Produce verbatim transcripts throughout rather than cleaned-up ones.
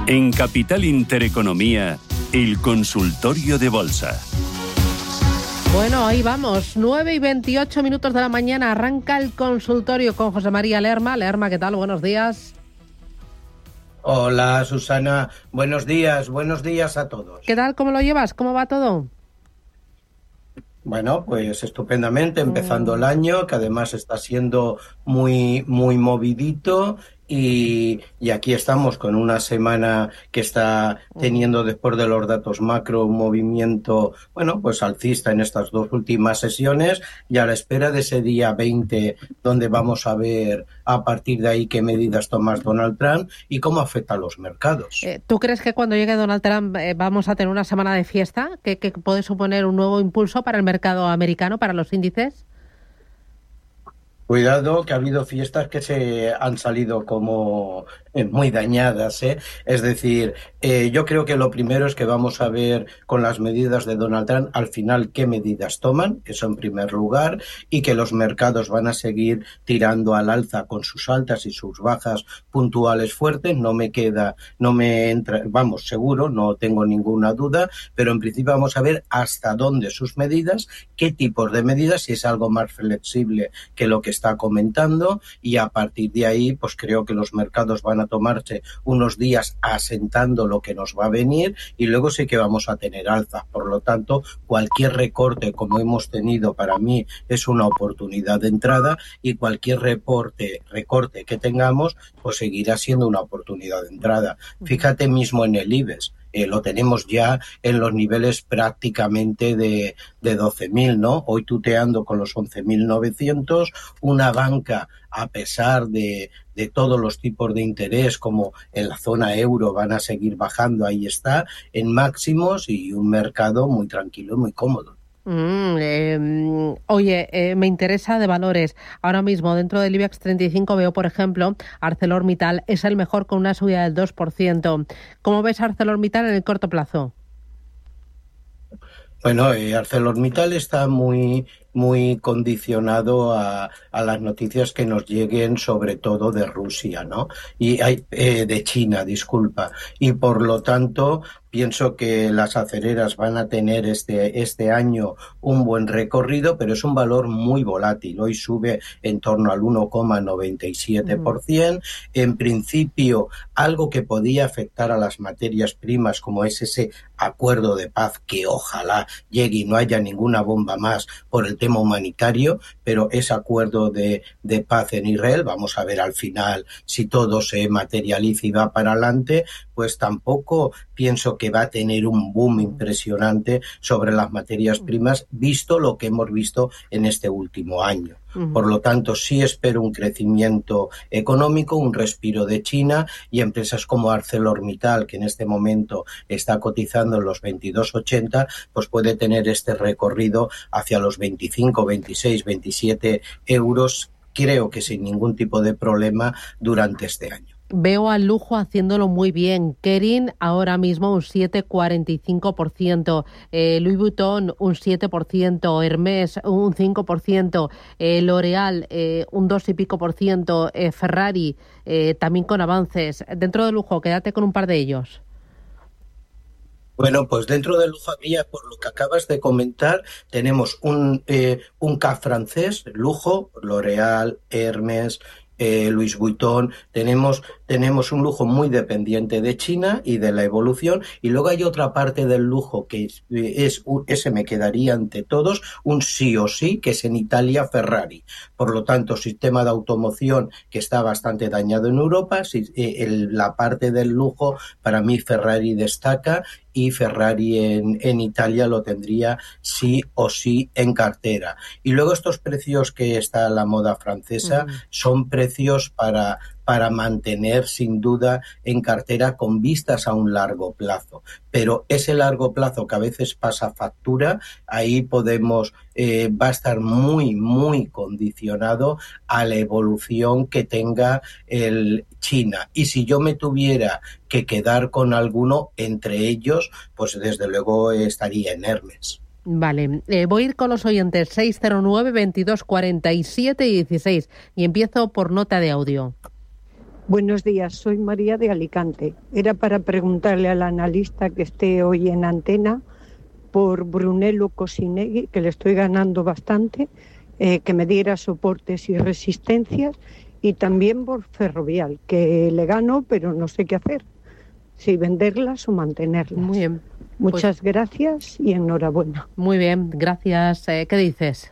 En Capital Intereconomía, el consultorio de bolsa. Bueno, ahí vamos, nueve y veintiocho minutos de la mañana, arranca el consultorio con José María Lerma. Lerma, ¿qué tal? Buenos días. Hola, Susana, buenos días, buenos días a todos. ¿Qué tal? ¿Cómo lo llevas? ¿Cómo va todo? Bueno, pues estupendamente, empezando mm. el año, que además está siendo muy, muy movidito. Y, y aquí estamos con una semana que está teniendo, después de los datos macro, un movimiento, bueno, pues alcista en estas dos últimas sesiones, y a la espera de ese día veinte, donde vamos a ver a partir de ahí qué medidas toma Donald Trump y cómo afecta a los mercados. Eh, ¿Tú crees que cuando llegue Donald Trump eh, vamos a tener una semana de fiesta que, que puede suponer un nuevo impulso para el mercado americano, para los índices? Cuidado, que ha habido fiestas que se han salido como muy dañadas, ¿eh? Es decir, eh, yo creo que lo primero es que vamos a ver con las medidas de Donald Trump al final qué medidas toman, eso en primer lugar, y que los mercados van a seguir tirando al alza con sus altas y sus bajas puntuales fuertes. No me queda, no me entra, vamos, seguro, no tengo ninguna duda, pero en principio vamos a ver hasta dónde sus medidas, qué tipos de medidas, si es algo más flexible que lo que está comentando, y a partir de ahí pues creo que los mercados van a tomarse unos días asentando lo que nos va a venir, y luego sí que vamos a tener alzas. Por lo tanto, cualquier recorte como hemos tenido para mí es una oportunidad de entrada, y cualquier reporte, recorte que tengamos pues seguirá siendo una oportunidad de entrada. Fíjate mismo en el IBEX. Eh, lo tenemos ya en los niveles prácticamente de, de doce mil, ¿no? Hoy tuteando con los once mil novecientos, una banca, a pesar de, de todos los tipos de interés, como en la zona euro van a seguir bajando, ahí está, en máximos, y un mercado muy tranquilo y muy cómodo. Mm, eh, oye, eh, me interesa de valores. Ahora mismo dentro del IBEX treinta y cinco veo, por ejemplo, ArcelorMittal es el mejor con una subida del dos por ciento. ¿Cómo ves ArcelorMittal en el corto plazo? Bueno, eh, ArcelorMittal está muy, muy condicionado a, a las noticias que nos lleguen, sobre todo de Rusia, ¿no? Y hay, eh, de China, disculpa. Y por lo tanto, pienso que las acereras van a tener este, este año un buen recorrido, pero es un valor muy volátil. Hoy sube en torno al uno coma noventa y siete por ciento. Uh-huh. En principio, algo que podía afectar a las materias primas, como es ese acuerdo de paz, que ojalá llegue y no haya ninguna bomba más por el tema humanitario, pero ese acuerdo de, de paz en Israel, vamos a ver al final si todo se materializa y va para adelante, pues tampoco pienso que va a tener un boom impresionante sobre las materias primas, visto lo que hemos visto en este último año. Por lo tanto, sí espero un crecimiento económico, un respiro de China, y empresas como ArcelorMittal, que en este momento está cotizando en los veintidós ochenta, pues puede tener este recorrido hacia los veinticinco, veintiséis, veintisiete euros, creo que sin ningún tipo de problema durante este año. Veo al lujo haciéndolo muy bien. Kering ahora mismo un siete coma cuarenta y cinco por ciento, eh, Louis Vuitton un siete por ciento, Hermès un cinco por ciento, eh, L'Oréal eh, un dos y pico por ciento, eh, Ferrari eh, también con avances. Dentro del lujo, quédate con un par de ellos. Bueno, pues dentro del lujo, por lo que acabas de comentar, tenemos un, eh, un C A C francés, lujo, L'Oréal, Hermès, Eh, Louis Vuitton, tenemos, tenemos un lujo muy dependiente de China y de la evolución, y luego hay otra parte del lujo que es, es ese me quedaría ante todos, un sí o sí, que es en Italia Ferrari. Por lo tanto, sistema de automoción que está bastante dañado en Europa, si, eh, el, la parte del lujo, para mí Ferrari destaca, y Ferrari en, en Italia lo tendría sí o sí en cartera. Y luego estos precios que está la moda francesa, uh-huh, son precios para, para mantener sin duda en cartera con vistas a un largo plazo. Pero ese largo plazo que a veces pasa factura, ahí podemos, eh, va a estar muy, muy condicionado a la evolución que tenga el China. Y si yo me tuviera que quedar con alguno entre ellos, pues desde luego estaría en Hermès. Vale, eh, voy a ir con los oyentes seis cero nueve, veintidós, cuarenta y siete y dieciséis, y empiezo por nota de audio. Buenos días, soy María de Alicante. Era para preguntarle al analista que esté hoy en antena por Brunello Cosinegui, que le estoy ganando bastante, eh, que me diera soportes y resistencias, y también por Ferrovial, que le gano, pero no sé qué hacer, si venderlas o mantenerlas. Muy bien. Muchas pues, gracias y enhorabuena. Muy bien, gracias. Eh, ¿Qué dices?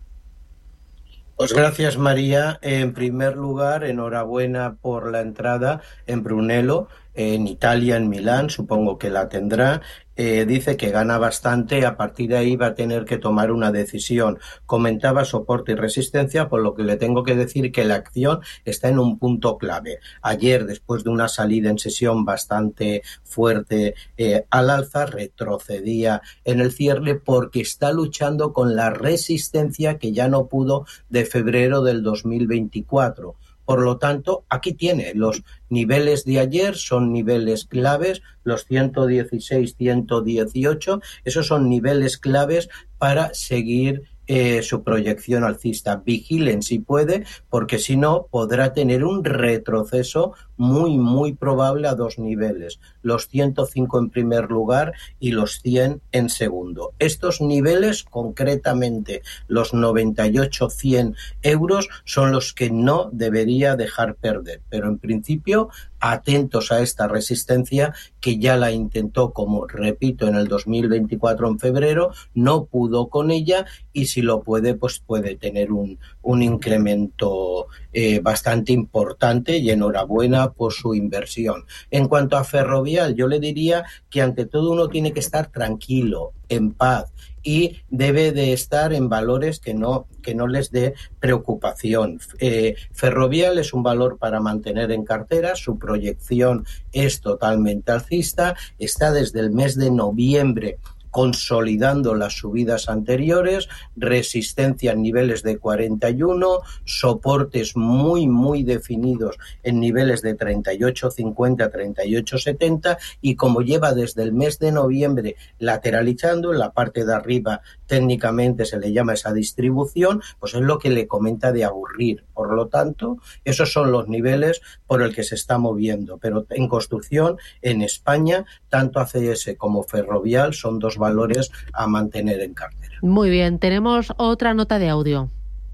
Pues gracias, María. En primer lugar, enhorabuena por la entrada en Brunello, en Italia, en Milán, supongo que la tendrá. Eh, dice que gana bastante, a partir de ahí va a tener que tomar una decisión. Comentaba soporte y resistencia, por lo que le tengo que decir que la acción está en un punto clave. Ayer, después de una salida en sesión bastante fuerte eh, al alza, retrocedía en el cierre porque está luchando con la resistencia que ya no pudo de febrero del dos mil veinticuatro. Por lo tanto, aquí tiene los niveles de ayer, son niveles claves, los ciento dieciséis, ciento dieciocho, esos son niveles claves para seguir eh, su proyección alcista. Vigilen si puede, porque si no podrá tener un retroceso muy, muy probable a dos niveles, los ciento cinco en primer lugar y los cien en segundo. Estos niveles, concretamente los noventa y ocho, cien euros, son los que no debería dejar perder, pero en principio atentos a esta resistencia que ya la intentó, como repito, en el dos mil veinticuatro en febrero, no pudo con ella y si lo puede, pues puede tener un, un incremento eh, bastante importante y enhorabuena por su inversión. En cuanto a Ferrovial, yo le diría que ante todo uno tiene que estar tranquilo, en paz, y debe de estar en valores que no, que no les dé preocupación. Eh, Ferrovial es un valor para mantener en cartera, su proyección es totalmente alcista, está desde el mes de noviembre consolidando las subidas anteriores, resistencia en niveles de cuarenta y uno, soportes muy, muy definidos en niveles de treinta y ocho cincuenta, treinta y ocho setenta, y como lleva desde el mes de noviembre lateralizando, en la parte de arriba técnicamente se le llama esa distribución, pues es lo que le comenta de aburrir. Por lo tanto, esos son los niveles por el que se está moviendo. Pero en construcción, en España, tanto A C S como Ferrovial son dos valores a mantener en cartera. Muy bien, tenemos otra nota de audio.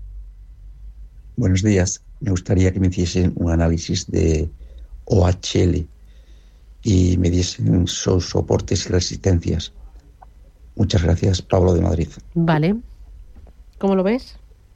Buenos días. Me gustaría que me hiciesen un análisis de O H L y me diesen sus soportes y resistencias. Muchas gracias, Pablo de Madrid. Vale. ¿Cómo lo ves?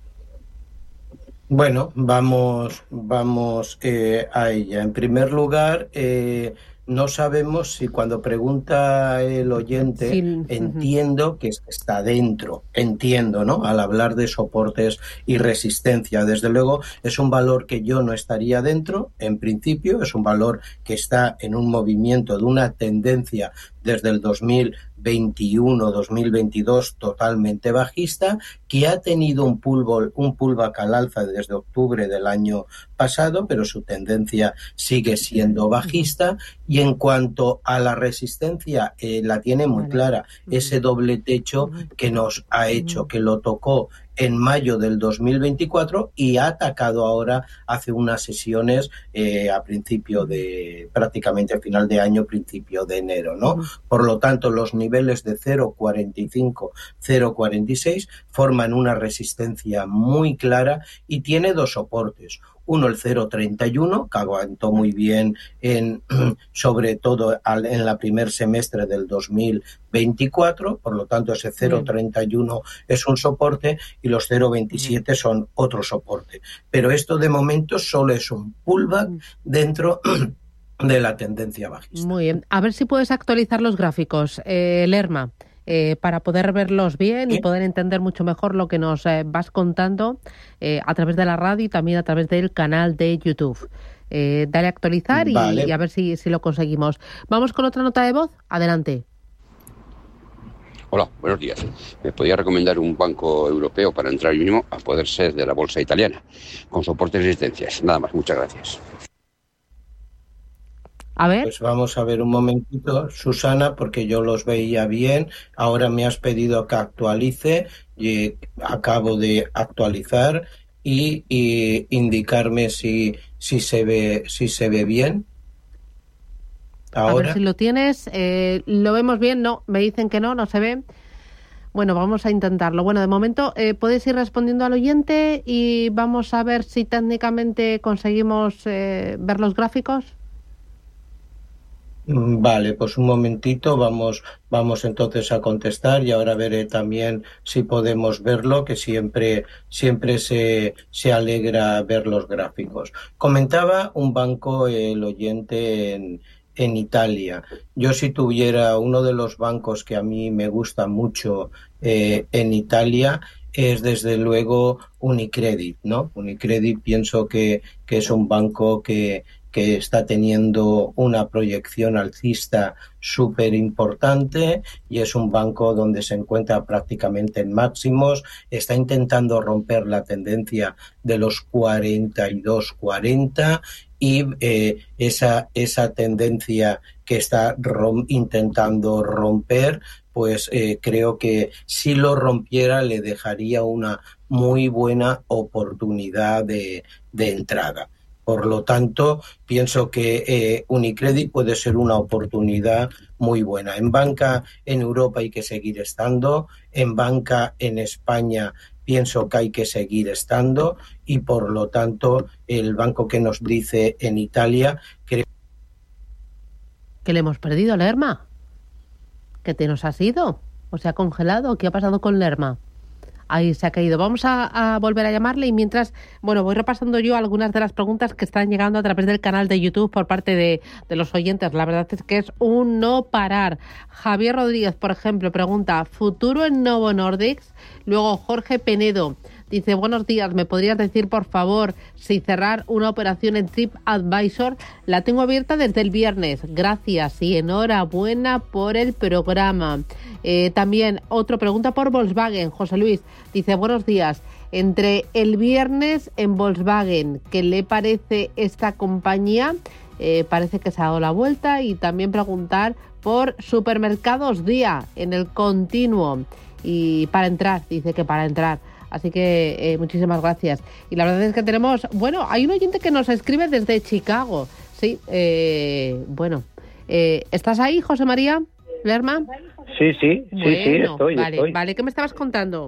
Bueno, vamos, vamos eh, a ella. En primer lugar, eh, no sabemos si cuando pregunta el oyente, sí. entiendo uh-huh. que está dentro, entiendo, ¿no? Al hablar de soportes y resistencia. Desde luego, es un valor que yo no estaría dentro, en principio, es un valor que está en un movimiento de una tendencia desde el dos mil veintiuno, dos mil veintidós totalmente bajista, que ha tenido un pullback, un pullback al alza desde octubre del año pasado, pero su tendencia sigue siendo bajista. Y en cuanto a la resistencia, eh, la tiene muy clara, ese doble techo que nos ha hecho, que lo tocó en mayo del dos mil veinticuatro y ha atacado ahora hace unas sesiones eh, a principio de, prácticamente a final de año, principio de enero, ¿no? Por lo tanto, los niveles de cero coma cuarenta y cinco, cero coma cuarenta y seis forman una resistencia muy clara y tiene dos soportes. Uno, el cero coma treinta y uno, que aguantó muy bien, en, sobre todo al, en la primer semestre del dos mil veinticuatro, por lo tanto ese cero coma treinta y uno es un soporte y los cero coma veintisiete son otro soporte. Pero esto de momento solo es un pullback dentro de la tendencia bajista. Muy bien. A ver si puedes actualizar los gráficos, eh, Lerma. Eh, para poder verlos bien y poder entender mucho mejor lo que nos eh, vas contando eh, a través de la radio y también a través del canal de YouTube. Eh, dale a actualizar y, vale. y a ver si, si lo conseguimos. Vamos con otra nota de voz. Adelante. Hola, buenos días. ¿Me podría recomendar un banco europeo para entrar mínimo, a poder ser de la bolsa italiana, con soportes y resistencias? Nada más, muchas gracias. A ver. Pues vamos a ver un momentito, Susana, porque yo los veía bien. Ahora me has pedido que actualice y acabo de actualizar y, y indicarme si, si, se ve, si se ve bien. Ahora. A ver si lo tienes. Eh, ¿Lo vemos bien? No, me dicen que no, no se ve. Bueno, vamos a intentarlo. Bueno, de momento eh, puedes ir respondiendo al oyente y vamos a ver si técnicamente conseguimos eh, ver los gráficos. Vale, pues un momentito, vamos, vamos entonces a contestar y ahora veré también si podemos verlo, que siempre, siempre se, se alegra ver los gráficos. Comentaba un banco el oyente en, en Italia. Yo si tuviera uno de los bancos que a mí me gusta mucho eh, en Italia, es desde luego Unicredit, ¿no? Unicredit pienso que, que es un banco que que está teniendo una proyección alcista súper importante y es un banco donde se encuentra prácticamente en máximos, está intentando romper la tendencia de los cuarenta y dos cuarenta y eh, esa, esa tendencia que está rom- intentando romper, pues eh, creo que si lo rompiera le dejaría una muy buena oportunidad de, de entrada. Por lo tanto, pienso que eh, Unicredit puede ser una oportunidad muy buena. En banca en Europa hay que seguir estando, en banca en España pienso que hay que seguir estando y, por lo tanto, el banco que nos dice en Italia... Creo... ¿Que le hemos perdido, Lerma? ¿Que te nos has ido? ¿O se ha congelado? ¿Qué ha pasado con Lerma? Ahí se ha caído. Vamos a, a volver a llamarle y mientras, bueno, voy repasando yo algunas de las preguntas que están llegando a través del canal de YouTube por parte de, de los oyentes. La verdad es que es un no parar. Javier Rodríguez, por ejemplo, pregunta, ¿futuro en Novo Nordisk? Luego Jorge Penedo dice, buenos días, ¿me podrías decir, por favor, si cerrar una operación en TripAdvisor? La tengo abierta desde el viernes. Gracias y enhorabuena por el programa. Eh, también otra pregunta por Volkswagen. José Luis dice, buenos días. Entre el viernes en Volkswagen, ¿qué le parece esta compañía? Eh, parece que se ha dado la vuelta. Y también preguntar por Supermercados Día en el continuo. Y para entrar, dice que para entrar. Así que eh, muchísimas gracias. Y la verdad es que tenemos, bueno, hay un oyente que nos escribe desde Chicago. Sí, eh, bueno. Eh, ¿Estás ahí, José María Lerma? Sí, sí, bueno, sí, sí, estoy, vale, estoy. Vale, ¿qué me estabas contando?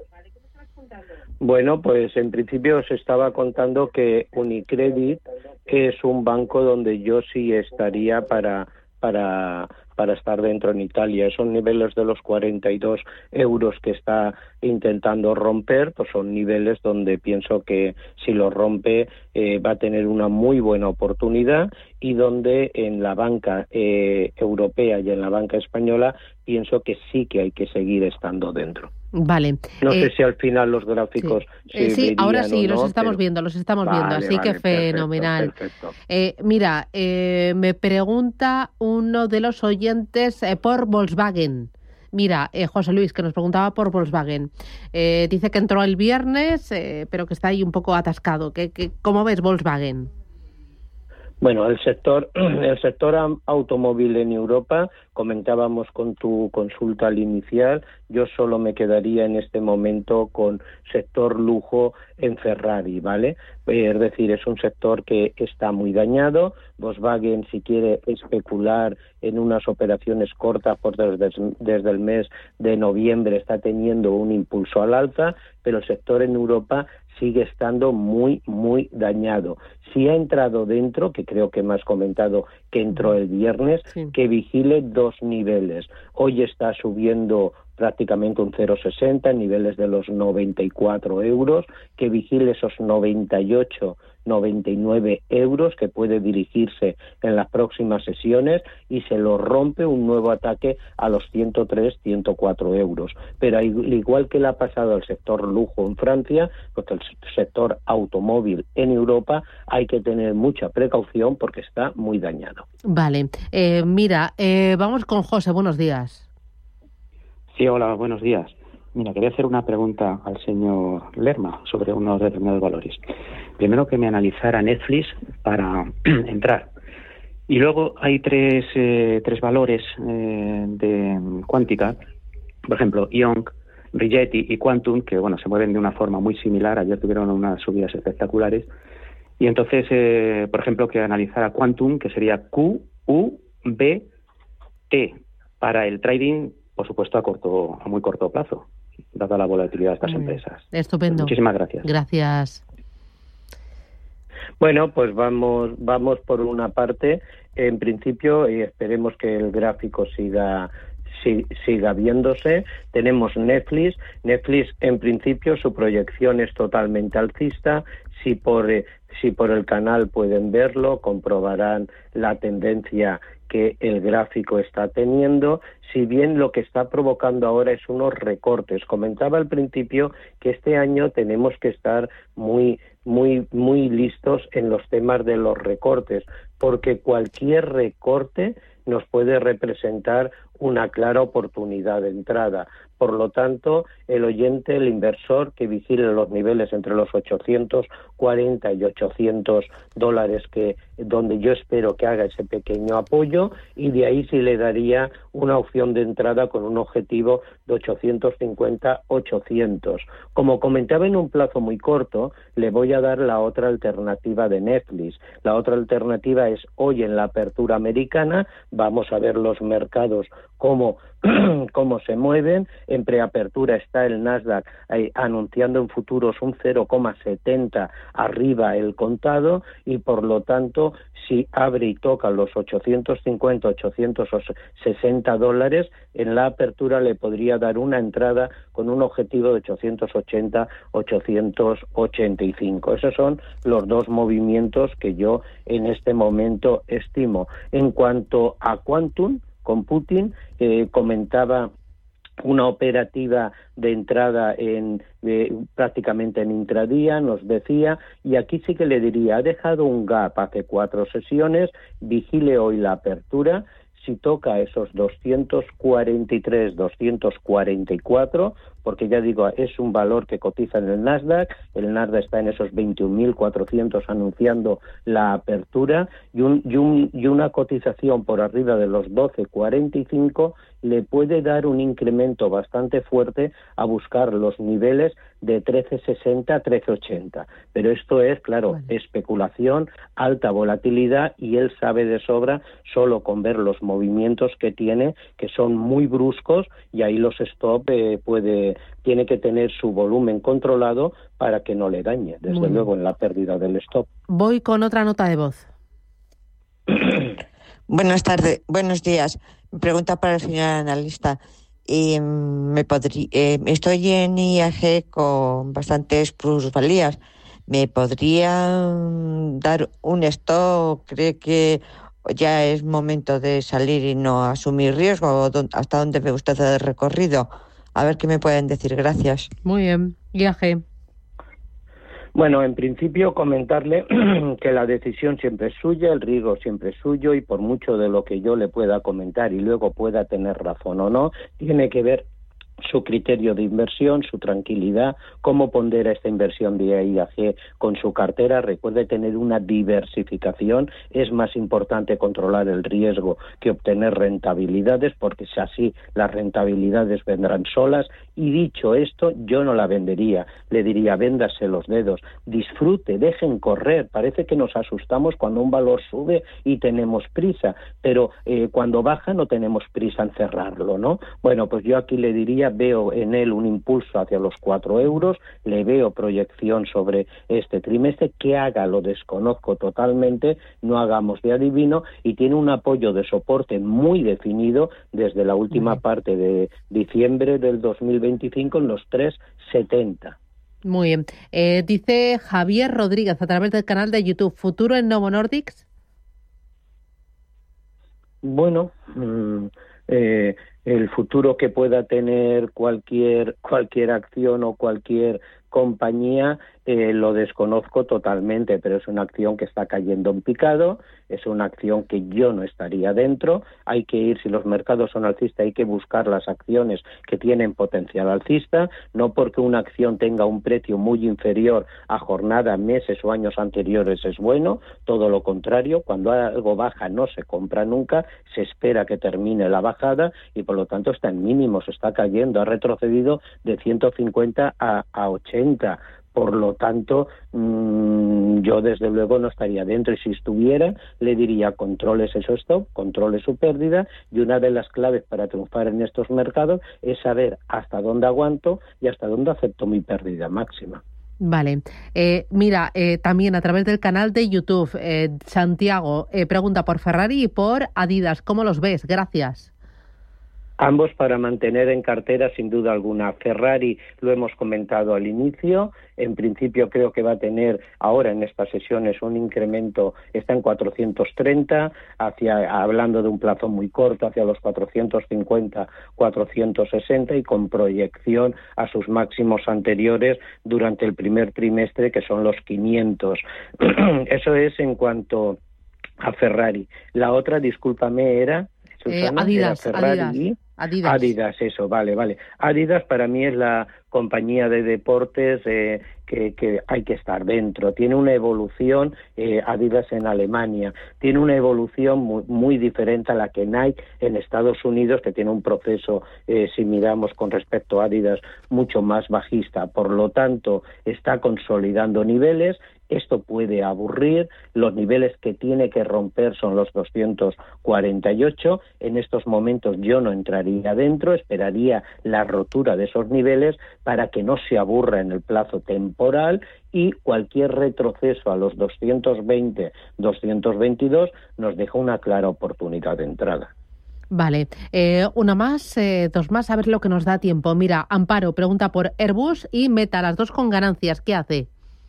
Bueno, pues en principio os estaba contando que Unicredit es un banco donde yo sí estaría para para para estar dentro en Italia. Esos niveles de los cuarenta y dos euros que está intentando romper, pues son niveles donde pienso que si lo rompe eh, va a tener una muy buena oportunidad y donde en la banca eh, europea y en la banca española pienso que sí que hay que seguir estando dentro. Vale. No eh, sé si al final los gráficos sí, eh, se sí ahora sí, no, los estamos pero... viendo, los estamos vale, viendo, así vale, que fenomenal. Perfecto, perfecto. Eh, mira, eh, me pregunta uno de los oyentes eh, por Volkswagen. Mira, eh, José Luis, que nos preguntaba por Volkswagen. Eh, dice que entró el viernes, eh, pero que está ahí un poco atascado. ¿Qué, qué, ¿Cómo ves Volkswagen? Bueno, el sector, el sector automóvil en Europa, comentábamos con tu consulta al inicial, yo solo me quedaría en este momento con sector lujo en Ferrari, ¿vale? Es decir, es un sector que está muy dañado. Volkswagen, si quiere especular en unas operaciones cortas, pues desde, desde el mes de noviembre está teniendo un impulso al alza, pero el sector en Europa sigue estando muy, muy dañado. Si ha entrado dentro, que creo que me has comentado que entró el viernes, sí, que vigile dos niveles. Hoy está subiendo prácticamente un cero coma sesenta, niveles de los noventa y cuatro euros, que vigile esos noventa y ocho, noventa y nueve euros, que puede dirigirse en las próximas sesiones, y se lo rompe un nuevo ataque a los ciento tres, ciento cuatro euros. Pero igual que le ha pasado al sector lujo en Francia, pues el sector automóvil en Europa hay que tener mucha precaución porque está muy dañado. Vale, eh, mira, eh, vamos con José, buenos días. Sí, hola, buenos días. Mira, quería hacer una pregunta al señor Lerma sobre unos determinados valores. Primero, que me analizara Netflix para entrar. Y luego hay tres, eh, tres valores eh, de Quantica, por ejemplo, I O N C, Rigetti y Quantum, que bueno, se mueven de una forma muy similar. Ayer tuvieron unas subidas espectaculares. Y entonces, eh, por ejemplo, que analizara Quantum, que sería Q U B T, para el trading, por supuesto, a corto, a muy corto plazo, dada la volatilidad de estas muy empresas. Estupendo. Muchísimas gracias. Gracias. Bueno, pues vamos, vamos por una parte, en principio, y esperemos que el gráfico siga siga viéndose. Tenemos Netflix. Netflix, en principio, su proyección es totalmente alcista. Si por eh, si por el canal pueden verlo, comprobarán la tendencia que el gráfico está teniendo, si bien lo que está provocando ahora es unos recortes. Comentaba al principio que este año tenemos que estar muy muy muy listos en los temas de los recortes, porque cualquier recorte nos puede representar una clara oportunidad de entrada. Por lo tanto, el oyente, el inversor, que vigile los niveles entre los ochocientos cuarenta y ochocientos dólares, que donde yo espero que haga ese pequeño apoyo, y de ahí sí le daría una opción de entrada con un objetivo de ochocientos cincuenta, ochocientos. Como comentaba, en un plazo muy corto, le voy a dar la otra alternativa de Netflix. La otra alternativa es hoy en la apertura americana. Vamos a ver los mercados cómo, cómo se mueven. En preapertura está el Nasdaq eh, anunciando en futuros un cero coma setenta arriba el contado, y por lo tanto, si abre y toca los ochocientos cincuenta, ochocientos sesenta dólares, en la apertura le podría dar una entrada con un objetivo de ochocientos ochenta, ochocientos ochenta y cinco. Esos son los dos movimientos que yo en este momento estimo. En cuanto a Quantum Computing, eh, comentaba una operativa de entrada en eh, prácticamente en intradía, nos decía, y aquí sí que le diría, ha dejado un gap hace cuatro sesiones, vigile hoy la apertura. Si toca esos doscientos cuarenta y tres, doscientos cuarenta y cuatro, porque ya digo, es un valor que cotiza en el Nasdaq, el Nasdaq está en esos veintiún mil cuatrocientos anunciando la apertura, y, un, y, un, y una cotización por arriba de los doce cuarenta y cinco le puede dar un incremento bastante fuerte a buscar los niveles de trece sesenta, trece ochenta. Pero esto es, claro, vale, especulación, alta volatilidad, y él sabe de sobra, solo con ver los movimientos que tiene, que son muy bruscos, y ahí los stop eh, puede tiene que tener su volumen controlado para que no le dañe, desde muy luego, en la pérdida del stop. Voy con otra nota de voz. Buenas tardes, buenos días. Pregunta para el señor analista. Y me podría, eh, estoy en I A G con bastantes plusvalías. ¿Me podría dar un stop? ¿Cree que ya es momento de salir y no asumir riesgo? ¿Hasta dónde ve usted el recorrido? A ver qué me pueden decir. Gracias. Muy bien. I A G. Bueno, en principio comentarle que la decisión siempre es suya, el riesgo siempre es suyo, y por mucho de lo que yo le pueda comentar y luego pueda tener razón o no, tiene que ver su criterio de inversión, su tranquilidad, cómo pondera esta inversión de I A G con su cartera. Recuerde tener una diversificación, es más importante controlar el riesgo que obtener rentabilidades, porque si así las rentabilidades vendrán solas. Y dicho esto, yo no la vendería, le diría, véndase los dedos, disfrute, dejen correr. Parece que nos asustamos cuando un valor sube y tenemos prisa, pero eh, cuando baja no tenemos prisa en cerrarlo, ¿no? Bueno, pues yo aquí le diría, veo en él un impulso hacia los cuatro euros, le veo proyección sobre este trimestre, que haga lo desconozco totalmente, no hagamos de adivino, y tiene un apoyo de soporte muy definido desde la última parte de diciembre del dos mil veinticinco en los tres setenta. Muy bien. Eh, dice Javier Rodríguez a través del canal de YouTube, ¿futuro en Novo Nordisk? Bueno, mmm, eh, el futuro que pueda tener cualquier cualquier acción o cualquier compañía eh, lo desconozco totalmente, pero es una acción que está cayendo en picado, es una acción que yo no estaría dentro. Hay que ir, si los mercados son alcistas, hay que buscar las acciones que tienen potencial alcista, no porque una acción tenga un precio muy inferior a jornada, meses o años anteriores es bueno, todo lo contrario, cuando algo baja no se compra nunca, se espera que termine la bajada y por lo tanto está en mínimos, está cayendo, ha retrocedido de ciento cincuenta a, a ochenta. Por lo tanto, mmm, yo desde luego no estaría dentro, y si estuviera le diría controle su stop, controle su pérdida, y una de las claves para triunfar en estos mercados es saber hasta dónde aguanto y hasta dónde acepto mi pérdida máxima. Vale. Eh, mira, eh, también a través del canal de YouTube, eh, Santiago eh, pregunta por Ferrari y por Adidas. ¿Cómo los ves? Gracias. Ambos para mantener en cartera, sin duda alguna. Ferrari lo hemos comentado al inicio, en principio creo que va a tener ahora en estas sesiones un incremento, está en cuatrocientos treinta, hacia, hablando de un plazo muy corto, hacia los cuatrocientos cincuenta, cuatrocientos sesenta y con proyección a sus máximos anteriores durante el primer trimestre, que son los quinientos. Eso es en cuanto a Ferrari. La otra, discúlpame, era... Susana, eh, Adidas, era Ferrari Adidas, y... Adidas. Adidas, eso, vale, vale. Adidas para mí es la compañía de deportes eh, que, que hay que estar dentro. Tiene una evolución, eh, Adidas en Alemania, tiene una evolución muy, muy diferente a la que Nike en Estados Unidos, que tiene un proceso, eh, si miramos con respecto a Adidas, mucho más bajista. Por lo tanto, está consolidando niveles. Esto puede aburrir, los niveles que tiene que romper son los doscientos cuarenta y ocho, en estos momentos yo no entraría dentro, esperaría la rotura de esos niveles para que no se aburra en el plazo temporal y cualquier retroceso a los doscientos veinte, doscientos veintidós nos deja una clara oportunidad de entrada. Vale, eh, una más, eh, dos más, a ver lo que nos da tiempo. Mira, Amparo pregunta por Airbus y Meta, las dos con ganancias, ¿qué hace?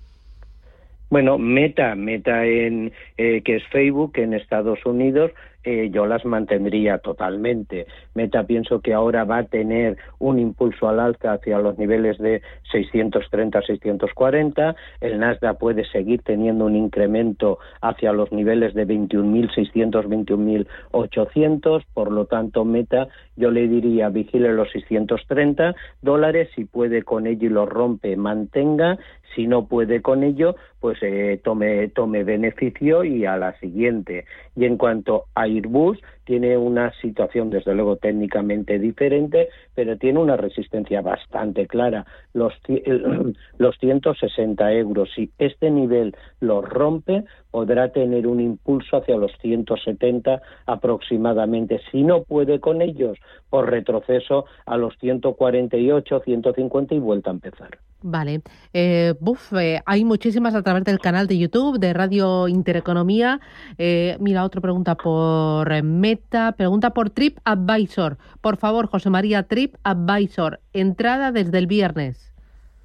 Bueno, Meta, Meta en eh, que es Facebook en Estados Unidos, eh, yo las mantendría totalmente. Meta pienso que ahora va a tener un impulso al alza hacia los niveles de seiscientos treinta, seiscientos cuarenta, el Nasdaq puede seguir teniendo un incremento hacia los niveles de veintiún mil seiscientos, veintiún mil ochocientos, por lo tanto Meta yo le diría vigile los seiscientos treinta dólares, si puede con ello y lo rompe, mantenga, si no puede con ello, pues eh, tome, tome beneficio y a la siguiente. Y en cuanto a Airbus, tiene una situación desde luego técnicamente diferente, pero tiene una resistencia bastante clara, los, los ciento sesenta euros. Si este nivel lo rompe, podrá tener un impulso hacia los ciento setenta aproximadamente. Si no puede con ellos, por retroceso a los ciento cuarenta y ocho, ciento cincuenta y vuelta a empezar. Vale. Eh, buf, eh, hay muchísimas a través del canal de YouTube de Radio Intereconomía. Eh, mira, otra pregunta por eh, Meta, pregunta por TripAdvisor. Por favor, José María, TripAdvisor, entrada desde el viernes.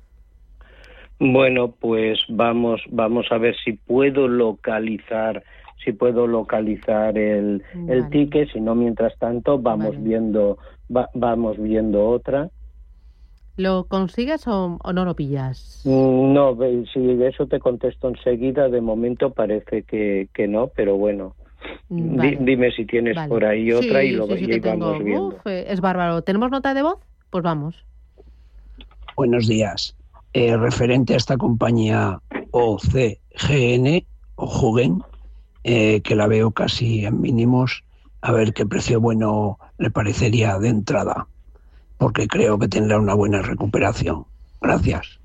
Bueno, pues vamos, vamos a ver si puedo localizar, si puedo localizar el, vale. el ticket. Si no, mientras tanto, vamos vale. viendo, va, vamos viendo otra. ¿Lo consigues o, o no lo pillas? No, si de eso te contesto enseguida. De momento parece que, que no, pero bueno. Vale. D- dime si tienes vale. por ahí otra sí, y lo sí, sí y vamos tengo. viendo. Uf, es bárbaro. ¿Tenemos nota de voz? Pues vamos. Buenos días. Eh, referente a esta compañía O C G N o Jugen, eh, que la veo casi en mínimos, a ver qué precio bueno le parecería de entrada, porque creo que tendrá una buena recuperación. Gracias.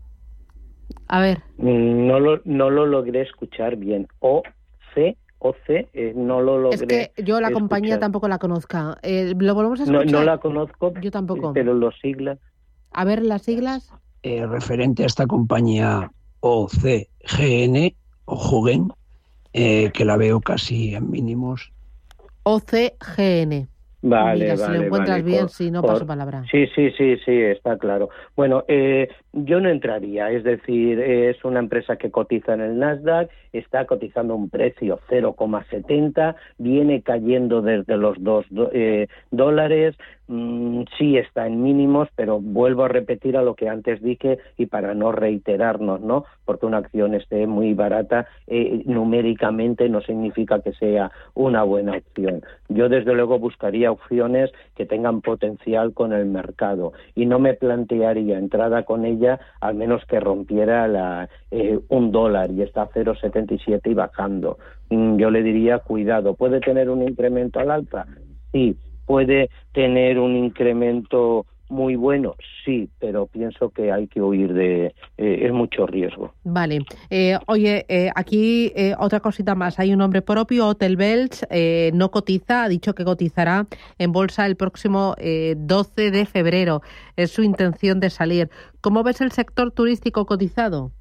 A ver. No lo, no lo logré escuchar bien. O C, O C, eh, no lo logré. Es que yo la escuchar. compañía tampoco la conozca. Eh, ¿Lo volvemos a escuchar? No, no la conozco. Yo tampoco. Pero los siglas. A ver, las siglas. Eh, referente a esta compañía O C G N o Jugen, eh, que la veo casi en mínimos. O C G N. Vale, Mira, vale, si lo encuentras vale, bien, por, si no, por, paso palabra. Sí, sí, sí, sí, está claro. Bueno, eh, yo no entraría, es decir, es una empresa que cotiza en el Nasdaq, está cotizando un precio cero coma setenta, viene cayendo desde los dos eh, dólares, mmm, sí está en mínimos, pero vuelvo a repetir a lo que antes dije y para no reiterarnos, ¿no? Porque una acción esté muy barata eh, numéricamente no significa que sea una buena opción. Yo desde luego buscaría opciones que tengan potencial con el mercado y no me plantearía entrada con ella al menos que rompiera la, eh, un dólar y está a cero coma setenta y siete y bajando. Mm, yo le diría cuidado, ¿puede tener un incremento al alza? Sí. ¿Puede tener un incremento muy bueno? Sí, pero pienso que hay que huir de... Eh, es mucho riesgo. Vale. Eh, oye, eh, aquí eh, otra cosita más. Hay un nombre propio, Hotel Bells, eh, no cotiza, ha dicho que cotizará en bolsa el próximo eh, doce de febrero. Es su intención de salir. ¿Cómo ves el sector turístico cotizado?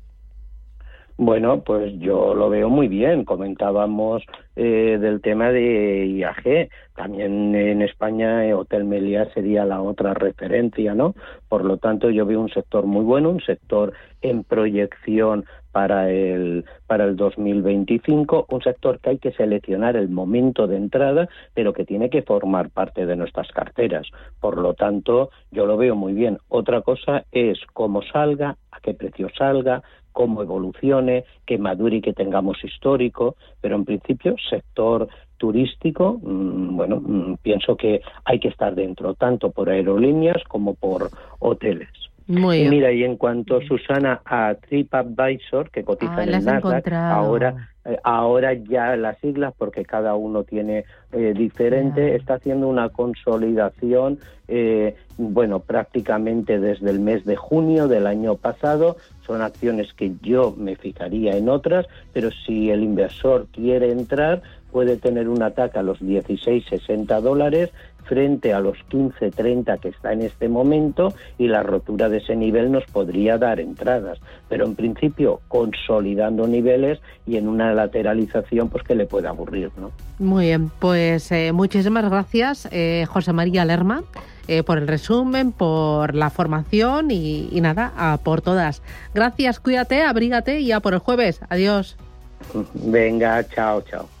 Bueno, pues yo lo veo muy bien. Comentábamos eh, del tema de I A G. También en España eh, Hotel Meliá sería la otra referencia, ¿no? Por lo tanto, yo veo un sector muy bueno, un sector en proyección para el para el dos mil veinticinco, un sector que hay que seleccionar el momento de entrada, pero que tiene que formar parte de nuestras carteras. Por lo tanto, yo lo veo muy bien. Otra cosa es cómo salga, a qué precio salga, cómo evolucione, que madure y que tengamos histórico, pero en principio sector turístico, mmm, bueno, mmm, pienso que hay que estar dentro, tanto por aerolíneas como por hoteles. Muy y bien. mira, y en cuanto, Susana, a TripAdvisor, que cotiza Ah, en las el he Nasdaq, encontrado. ahora eh, ahora ya las siglas, porque cada uno tiene eh, diferente, Ya. está haciendo una consolidación, eh, bueno, prácticamente desde el mes de junio del año pasado. Son acciones que yo me fijaría en otras, pero si el inversor quiere entrar, puede tener un ataque a los dieciséis sesenta dólares frente a los quince treinta que está en este momento, y la rotura de ese nivel nos podría dar entradas, pero en principio consolidando niveles y en una lateralización pues que le puede aburrir, ¿no? Muy bien, pues eh, muchísimas gracias, eh, José María Lerma, eh, por el resumen, por la formación y, y nada, a por todas. Gracias, cuídate, abrígate y ya por el jueves. Adiós. Venga, chao, chao.